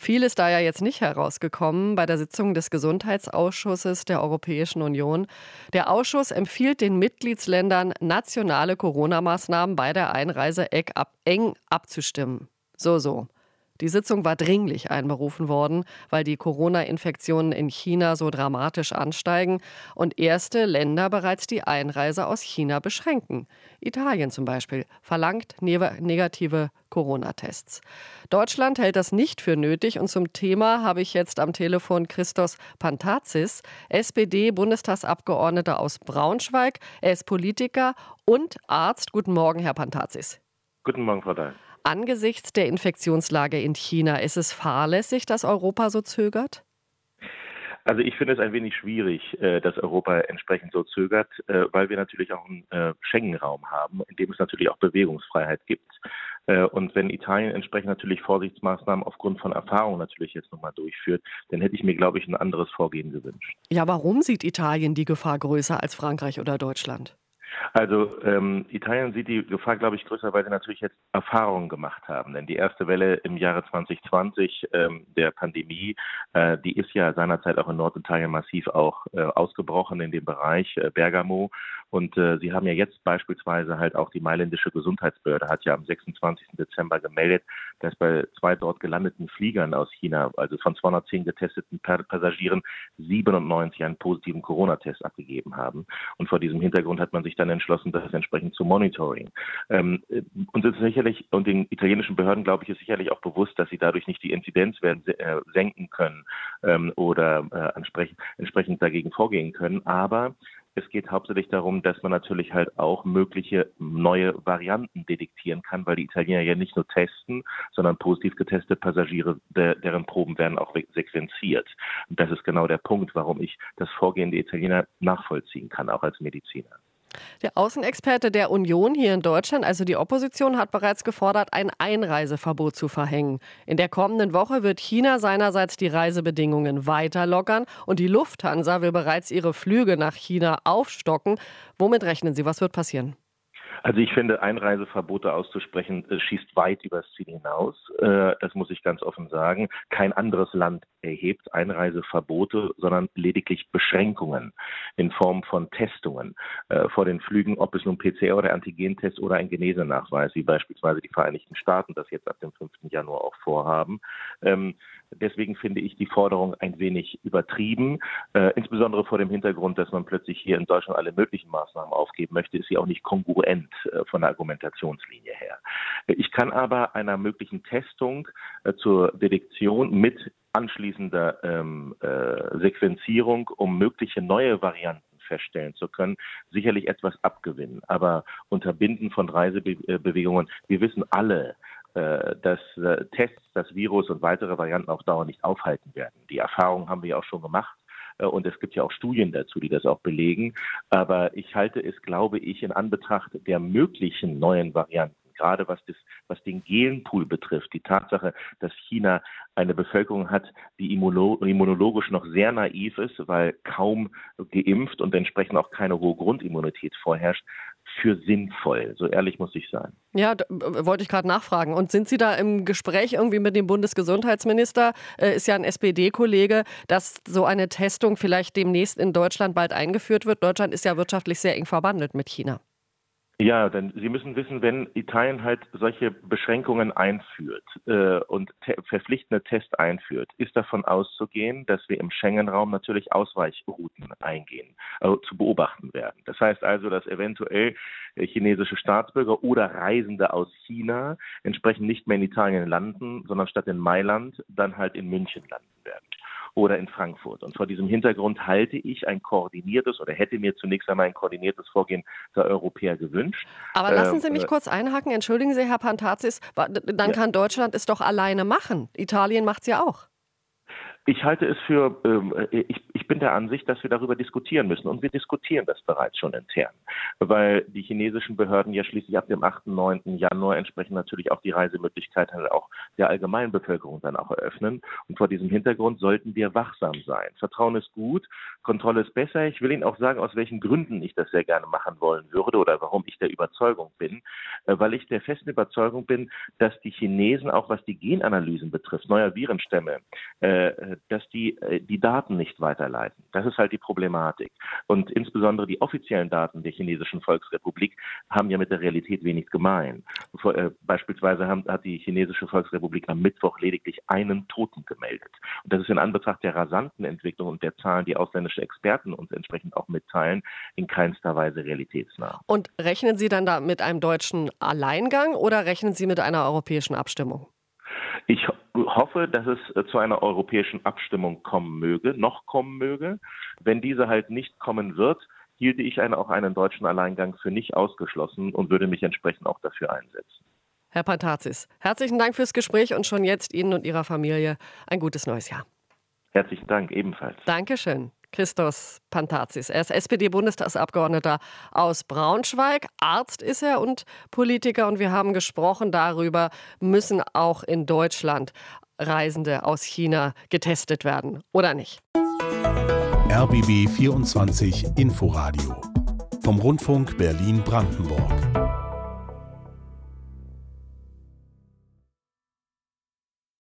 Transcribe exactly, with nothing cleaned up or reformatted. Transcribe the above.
Viel ist da ja jetzt nicht herausgekommen bei der Sitzung des Gesundheitsausschusses der Europäischen Union. Der Ausschuss empfiehlt den Mitgliedsländern, nationale Corona-Maßnahmen bei der Einreise eng abzustimmen. So, so. Die Sitzung war dringlich einberufen worden, weil die Corona-Infektionen in China so dramatisch ansteigen und erste Länder bereits die Einreise aus China beschränken. Italien zum Beispiel verlangt negative Corona-Tests. Deutschland hält das nicht für nötig und zum Thema habe ich jetzt am Telefon Christos Pantazis, S P D-Bundestagsabgeordneter aus Braunschweig. Er ist Politiker und Arzt. Guten Morgen, Herr Pantazis. Guten Morgen, Frau Dahl. Angesichts der Infektionslage in China, ist es fahrlässig, dass Europa so zögert? Also ich finde es ein wenig schwierig, dass Europa entsprechend so zögert, weil wir natürlich auch einen Schengen-Raum haben, in dem es natürlich auch Bewegungsfreiheit gibt. Und wenn Italien entsprechend natürlich Vorsichtsmaßnahmen aufgrund von Erfahrung natürlich jetzt nochmal durchführt, dann hätte ich mir, glaube ich, ein anderes Vorgehen gewünscht. Ja, warum sieht Italien die Gefahr größer als Frankreich oder Deutschland? Also ähm, Italien sieht die Gefahr, glaube ich, größer, weil sie natürlich jetzt Erfahrungen gemacht haben. Denn die erste Welle im Jahre zwanzig zwanzig ähm, der Pandemie, äh, die ist ja seinerzeit auch in Norditalien massiv auch äh, ausgebrochen in dem Bereich äh, Bergamo. Und äh, sie haben ja jetzt beispielsweise halt auch die mailändische Gesundheitsbehörde hat ja am sechsundzwanzigsten Dezember gemeldet, dass bei zwei dort gelandeten Fliegern aus China, also von zweihundertzehn getesteten Passagieren, siebenundneunzig einen positiven Corona-Test abgegeben haben. Und vor diesem Hintergrund hat man sich dann entschlossen, das entsprechend zu monitoring. Ähm, und es ist sicherlich, und den italienischen Behörden, glaube ich, ist sicherlich auch bewusst, dass sie dadurch nicht die Inzidenz werden äh, senken können ähm, oder äh, entsprechend, entsprechend dagegen vorgehen können. Aber es geht hauptsächlich darum, dass man natürlich halt auch mögliche neue Varianten detektieren kann, weil die Italiener ja nicht nur testen, sondern positiv getestete Passagiere, der, deren Proben werden auch sequenziert. Und das ist genau der Punkt, warum ich das Vorgehen der Italiener nachvollziehen kann, auch als Mediziner. Der Außenexperte der Union hier in Deutschland, also die Opposition, hat bereits gefordert, ein Einreiseverbot zu verhängen. In der kommenden Woche wird China seinerseits die Reisebedingungen weiter lockern und die Lufthansa will bereits ihre Flüge nach China aufstocken. Womit rechnen Sie? Was wird passieren? Also ich finde, Einreiseverbote auszusprechen, schießt weit übers Ziel hinaus. Das muss ich ganz offen sagen. Kein anderes Land erhebt Einreiseverbote, sondern lediglich Beschränkungen in Form von Testungen vor den Flügen, ob es nun P C R oder Antigentest oder ein Genesenachweis, wie beispielsweise die Vereinigten Staaten das jetzt ab dem fünften Januar auch vorhaben. Deswegen finde ich die Forderung ein wenig übertrieben, äh, insbesondere vor dem Hintergrund, dass man plötzlich hier in Deutschland alle möglichen Maßnahmen aufgeben möchte, ist sie auch nicht kongruent äh, von der Argumentationslinie her. Ich kann aber einer möglichen Testung äh, zur Detektion mit anschließender ähm, äh, Sequenzierung, um mögliche neue Varianten feststellen zu können, sicherlich etwas abgewinnen. Aber Unterbinden von Reisebewegungen, wir wissen alle, dass Tests das Virus und weitere Varianten auf Dauer nicht aufhalten werden. Die Erfahrung haben wir ja auch schon gemacht und es gibt ja auch Studien dazu, die das auch belegen. Aber ich halte es, glaube ich, in Anbetracht der möglichen neuen Varianten, gerade was, das, was den Genpool betrifft, die Tatsache, dass China eine Bevölkerung hat, die immunologisch noch sehr naiv ist, weil kaum geimpft und entsprechend auch keine hohe Grundimmunität vorherrscht, für sinnvoll. So ehrlich muss ich sein. Ja, da, äh, wollte ich gerade nachfragen. Und sind Sie da im Gespräch irgendwie mit dem Bundesgesundheitsminister, äh, ist ja ein S P D-Kollege, dass so eine Testung vielleicht demnächst in Deutschland bald eingeführt wird? Deutschland ist ja wirtschaftlich sehr eng verbandelt mit China. Ja, denn Sie müssen wissen, wenn Italien halt solche Beschränkungen einführt äh, und te- verpflichtende Tests einführt, ist davon auszugehen, dass wir im Schengen-Raum natürlich Ausweichrouten eingehen, äh, zu beobachten werden. Das heißt also, dass eventuell äh, chinesische Staatsbürger oder Reisende aus China entsprechend nicht mehr in Italien landen, sondern statt in Mailand dann halt in München landen werden. Oder in Frankfurt. Und vor diesem Hintergrund halte ich ein koordiniertes oder hätte mir zunächst einmal ein koordiniertes Vorgehen der Europäer gewünscht. Aber lassen Sie mich äh, kurz einhaken. Entschuldigen Sie, Herr Pantazis, dann ja. kann Deutschland es doch alleine machen. Italien macht es ja auch. Ich halte es für, ähm, ich, ich bin der Ansicht, dass wir darüber diskutieren müssen. Und wir diskutieren das bereits schon intern. Weil die chinesischen Behörden ja schließlich ab dem achten, neunten Januar entsprechend natürlich auch die Reisemöglichkeiten auch der allgemeinen Bevölkerung dann auch eröffnen. Und vor diesem Hintergrund sollten wir wachsam sein. Vertrauen ist gut, Kontrolle ist besser. Ich will Ihnen auch sagen, aus welchen Gründen ich das sehr gerne machen wollen würde oder warum ich der Überzeugung bin. Weil ich der festen Überzeugung bin, dass die Chinesen, auch was die Genanalysen betrifft, neuer Virenstämme, äh, dass die äh, die Daten nicht weiterleiten. Das ist halt die Problematik. Und insbesondere die offiziellen Daten der chinesischen Volksrepublik haben ja mit der Realität wenig gemein. Vor, äh, beispielsweise haben, hat die chinesische Volksrepublik am Mittwoch lediglich einen Toten gemeldet. Und das ist in Anbetracht der rasanten Entwicklung und der Zahlen, die ausländische Experten uns entsprechend auch mitteilen, in keinster Weise realitätsnah. Und rechnen Sie dann da mit einem deutschen Alleingang oder rechnen Sie mit einer europäischen Abstimmung? Ich hoffe, dass es zu einer europäischen Abstimmung kommen möge, noch kommen möge. Wenn diese halt nicht kommen wird, hielte ich einen, auch einen deutschen Alleingang für nicht ausgeschlossen und würde mich entsprechend auch dafür einsetzen. Herr Pantazis, herzlichen Dank fürs Gespräch und schon jetzt Ihnen und Ihrer Familie ein gutes neues Jahr. Herzlichen Dank, ebenfalls. Dankeschön. Christos Pantazis. Er ist S P D-Bundestagsabgeordneter aus Braunschweig. Arzt ist er und Politiker. Und wir haben gesprochen darüber, müssen auch in Deutschland Reisende aus China getestet werden oder nicht. R B B vierundzwanzig Inforadio vom Rundfunk Berlin-Brandenburg.